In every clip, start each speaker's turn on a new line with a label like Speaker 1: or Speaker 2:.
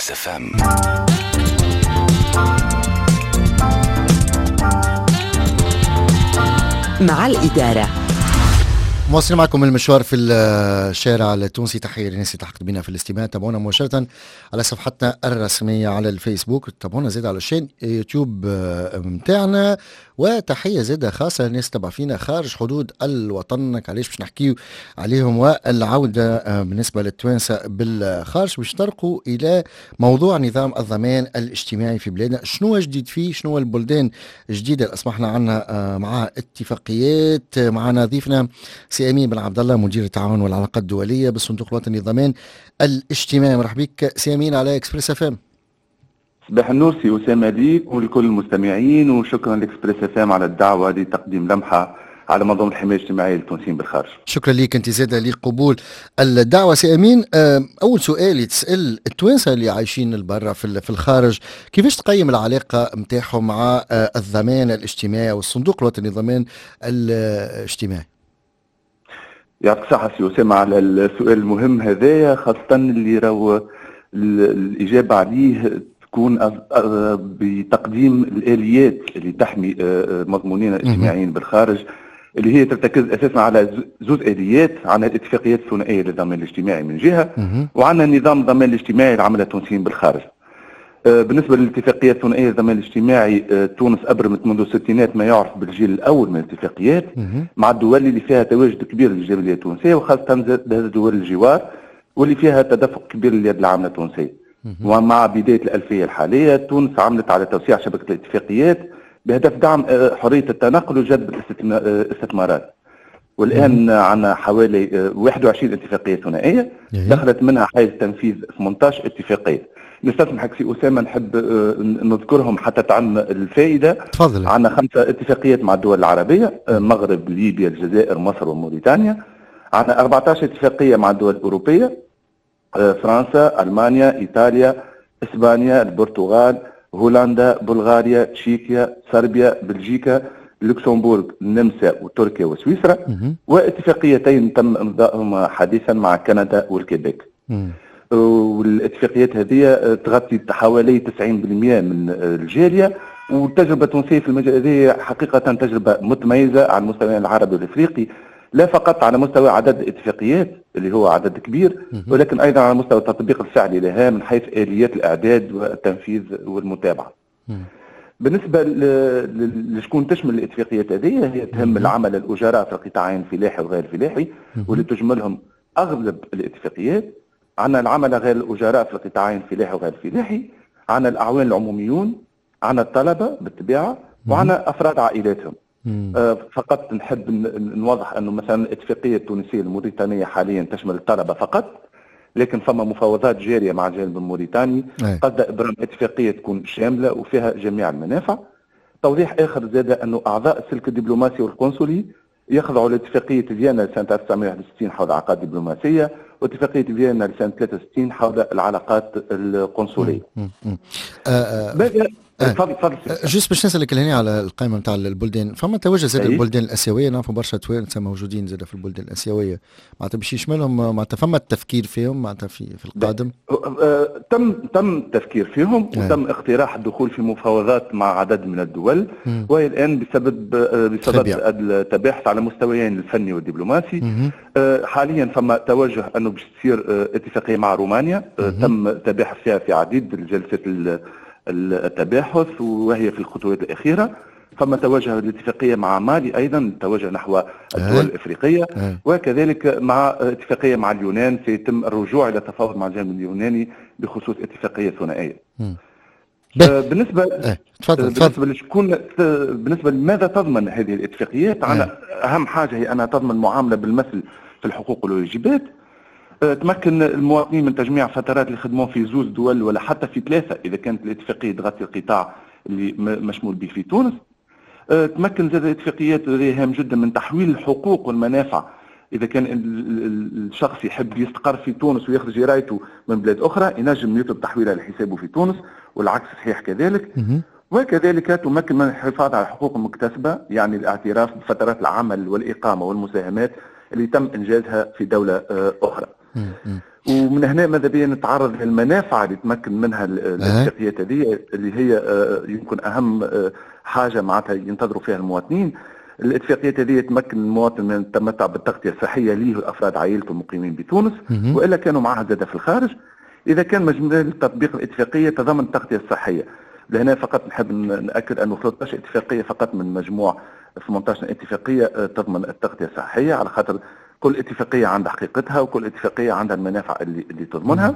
Speaker 1: إكسبريس FM.
Speaker 2: مع الإدارة.
Speaker 3: مواصلين معكم المشوار في الشارع التونسي. تحية للناس اللي تحقق بنا في الاستماع. تابعونا مباشرة على صفحتنا الرسمية على الفيسبوك، تابعونا زيادة على الشين يوتيوب متاعنا، وتحية زيادة خاصة للناس تبع فينا خارج حدود الوطن. علاش باش نحكيو عليهم والعودة بالنسبة للتوانسة بالخارج، باش نطرقوا إلى موضوع نظام الضمان الاجتماعي في بلادنا. شنو جديد فيه؟ شنو البلدان الجديدة اللي أصبحنا عنا مع اتفاقيات؟ معنا ضيفنا سي أمين بن عبد الله، مدير التعاون والعلاقات الدولية بالصندوق الوطني للضمان الاجتماعي. مرحبا بك سي أمين على إكسبريس اف ام.
Speaker 4: صباح النور سي أسامة ليك ولكل المستمعين، وشكرا لإكسبريس اف ام على الدعوة لتقديم لمحة على منظومة الحماية الاجتماعية للتونسيين بالخارج.
Speaker 3: شكرا ليك انت زاد لقبول الدعوة سي أمين. أول سؤال يتسأل التوانسة اللي عايشين البرة في الخارج، كيفاش تقيم العلاقة متاعهم مع الضمان الاجتماعي والصندوق الوطني للضمان الاجتماعي؟
Speaker 4: يعطيك الصحة سي أسامة على السؤال المهم هذايا، خاصة اللي راهو الإجابة عليه تكون بتقديم الآليات اللي تحمي مضمونين الاجتماعيين بالخارج، اللي هي ترتكز أساسا على زوز آليات. عن الاتفاقيات الثنائية للضمان الاجتماعي من جهة، وعن نظام الضمان الاجتماعي لعمل التونسيين بالخارج. بالنسبة للاتفاقيات الثنائية للضمان الاجتماعي، تونس أبرمت منذ الستينات ما يعرف بالجيل الأول من الاتفاقيات مع الدول اللي فيها تواجد كبير للجالية التونسية، وخاصة دول الجوار واللي فيها تدفق كبير لليد العاملة التونسية. ومع بداية الألفية الحالية تونس عملت على توسيع شبكة الاتفاقيات بهدف دعم حرية التنقل وجذب الاستثمارات. والآن عندنا حوالي 21 اتفاقية ثنائية، دخلت منها حيز تنفيذ 18 اتفاقية. نستسمحك سي أسامة نحب نذكرهم حتى تعم الفائدة.
Speaker 3: تفضل.
Speaker 4: عندنا 5 اتفاقيات مع الدول العربية، المغرب، ليبيا، الجزائر، مصر وموريتانيا. عندنا 14 اتفاقية مع الدول الأوروبية، فرنسا، ألمانيا، إيطاليا، إسبانيا، البرتغال، هولندا، بلغاريا، تشيكيا، صربيا، بلجيكا، لوكسمبورغ، النمسا وتركيا وسويسرا. واتفاقيتين تم إمضائهما حديثا مع كندا والكيبيك. والاتفاقيات هذه تغطي حوالي 90% من الجالية. والتجربة التونسية في المجال هذه حقيقة تجربة متميزة على المستوى العربي والافريقي، لا فقط على مستوى عدد الاتفاقيات اللي هو عدد كبير، ولكن ايضا على مستوى التطبيق الفعلي لها من حيث اليات الاعداد والتنفيذ والمتابعة. بالنسبة لشكون تشمل الاتفاقيات هذه، هي تهم العمل الأجراء في القطاعين الفلاحي وغير الفلاحي، واللي تشملهم أغلب الاتفاقيات. عندنا العمل غير الأجراء في القطاعين الفلاحي وغير الفلاحي، عندنا الأعوان العموميون، عندنا الطلبة بالطبيعة، وعندنا أفراد عائلاتهم. فقط نحب نوضح أنه مثلا الاتفاقية التونسية الموريتانية حاليا تشمل الطلبة فقط، لكن فما مفاوضات جارية مع الجانب الموريتاني قصد إبرام اتفاقية تكون شاملة وفيها جميع المنافع. توضيح آخر زاد أنه أعضاء السلك الدبلوماسي والقنصلي يخضعوا لاتفاقية فيينا لسنة 1961 حول العلاقات الدبلوماسية، واتفاقية فيينا لسنة 63 حول العلاقات القنصلية.
Speaker 3: تفضل. جست باش نسألك هنا على القائمة نتاع البلدان، فما توجه زاد البلدان الآسيوية، نعرفوا برشا توانسة موجودين زاد في البلدان الآسيوية، معناتها باش يشملهم، معناتها فما التفكير فيهم معناتها في القادم؟
Speaker 4: تم التفكير فيهم، وتم اقتراح الدخول في مفاوضات مع عدد من الدول، وهي الآن بسبب التباحث على مستويين الفني والدبلوماسي. حاليا فما توجه أنه باش تصير اتفاقية مع رومانيا، تم تباحث فيها في عديد الجلسات التباحث وهي في الخطوات الأخيرة. ثم توجه الاتفاقية مع مالي أيضا، توجه نحو الدول الإفريقية، وكذلك مع اتفاقية مع اليونان سيتم الرجوع إلى تفاوض مع الجانب اليوناني بخصوص اتفاقية ثنائية. بالنسبة لماذا تضمن هذه الاتفاقيات، أهم حاجة هي أنها تضمن معاملة بالمثل في الحقوق والواجبات، تمكن المواطنين من تجميع فترات الخدمة في زوز دول ولا حتى في 3 إذا كانت الاتفاقية تغطي القطاع اللي مشمول به في تونس. تمكن زاد الاتفاقيات هام جدا من تحويل الحقوق والمنافع إذا كان الشخص يحب يستقر في تونس ويخرج جرايته من بلاد أخرى، ينجم يطلب تحويلها لحسابه في تونس، والعكس صحيح كذلك. وكذلك تمكن من الحفاظ على الحقوق المكتسبة، يعني الاعتراف بفترات العمل والإقامة والمساهمات اللي تم إنجازها في دولة أخرى. ومن هنا ماذا بيا نتعرض للمنافع اللي تمكن منها الاتفاقيات هذه اللي هي يمكن اهم حاجه معناتها ينتظروا فيها المواطنين. الاتفاقيات هذه تمكن المواطن من التمتع بالتغطيه الصحيه ليه وافراد عائلته المقيمين بتونس والا كانوا معها زاده في الخارج، اذا كان مجمل تطبيق الاتفاقيه تضمن التغطيه الصحيه. لهنا فقط نحب ناكد انه 13 اتفاقيه فقط من مجموع 18 اتفاقيه تضمن التغطيه الصحيه، على خاطر كل اتفاقيه عندها حقيقتها وكل اتفاقيه عندها المنافع اللي تضمنها.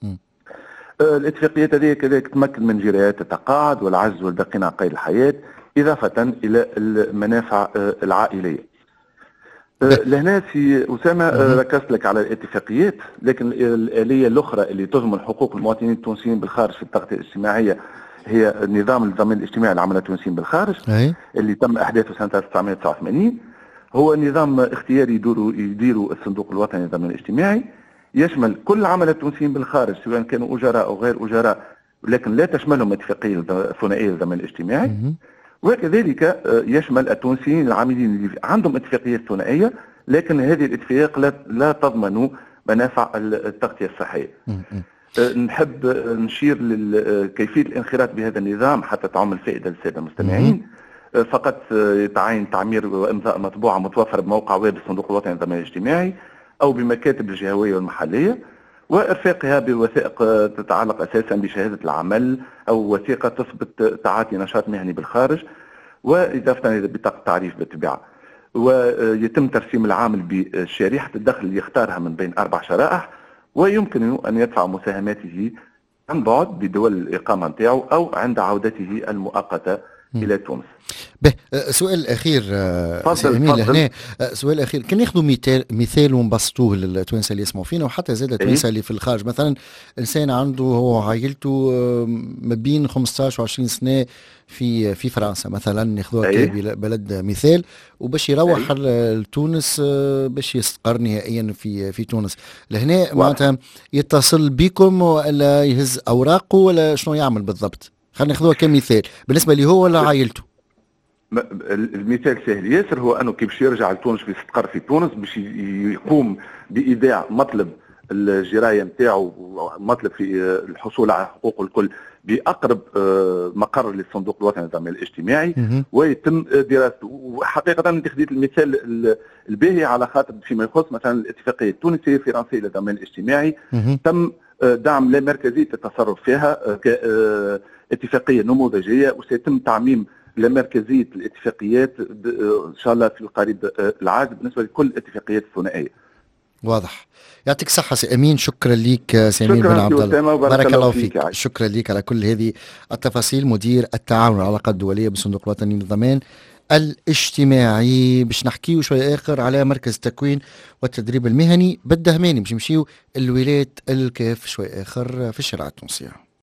Speaker 4: الاتفاقيات هذه كذلك تمكن من جرايات التقاعد والعجز والباقين على قيد الحياه اضافه الى المنافع العائليه. لهنا سي أسامة ركزت لك على الاتفاقيات، لكن الآلية الأخرى اللي تضمن حقوق المواطنين التونسيين بالخارج في التغطية الاجتماعية هي نظام الضمان الاجتماعي للعمالة التونسيين بالخارج اللي تم إحداثه سنة 1989. هو نظام اختياري يديره الصندوق الوطني للضمان الاجتماعي، يشمل كل العمالة التونسيين بالخارج سواء كانوا أجراء أو غير أجراء، لكن لا تشملهم اتفاقية ثنائية للضمان الاجتماعي. وكذلك يشمل التونسيين العاملين اللي عندهم اتفاقيات ثنائيه لكن هذه الاتفاقيات لا تضمن منافع التغطيه الصحيه. نحب نشير لكيفيه الانخراط بهذا النظام حتى تعم الفائده للساده المستمعين. فقط يتعين تعمير وامضاء مطبوعه متوفره بموقع ويب الصندوق الوطني للضمان الاجتماعي او بمكاتب الجهويه والمحليه، وارفاقها بوثائق تتعلق اساسا بشهاده العمل او وثيقه تثبت تعاطي نشاط مهني بالخارج، واضافه الى بطاقه تعريف بالطبيعه. ويتم ترسيم العامل بشريحه الدخل اللي يختارها من بين 4 شرائح، ويمكن ان يدفع مساهماته عن بعد بدول الاقامه نتاعو او عند عودته المؤقته الى تونس.
Speaker 3: به سؤال اخير سي امين لهنا، سؤال اخير، كان ناخذوا مثال ونبسطوه للتوانسه اللي يسمعوا فينا وحتى زاد التوانسه اللي في الخارج. مثلا انسان عنده هو عائلته ما بين 15 و20 سنه في فرنسا مثلا، ناخذوها كبلد مثال، وباش يروح لتونس باش يستقر نهائيا في تونس. لهنا معناتها يتصل بكم ولا يهز اوراقه ولا شنو يعمل بالضبط؟ خلينا ناخذوها كمثال بالنسبه لي هو ولا عائلته.
Speaker 4: المثال سهل ياسر، هو انه كي باش يرجع لتونس ويستقر في تونس باش يقوم بايداع مطلب الجرايه نتاعو ومطلب في الحصول على حقوقه الكل باقرب مقر للصندوق الوطني للضمان الاجتماعي ويتم دراسته. وحقيقه انت خديت المثال الباهي على خاطر فيما يخص مثلا الاتفاقيه التونسيه الفرنسيه للضمان الاجتماعي تم دعم لا مركزيه التصرف فيها كاتفاقيه نموذجيه، وسيتم تعميم لمركزيه الاتفاقيات ان شاء الله في القريب العاجل بالنسبه لكل الاتفاقيات الثنائيه.
Speaker 3: واضح. يعطيك الصحة سي أمين، شكرا لك سي أمين بن عبد الله، بارك الله فيك. شكرا لك على كل هذه التفاصيل. مدير التعاون والعلاقات الدولية بالصندوق الوطني للضمان الاجتماعي. باش نحكيو شوي آخر على مركز التكوين والتدريب المهني بالدهماني، باش نمشيو الولايات الكاف شوي آخر في الشارع التونسية.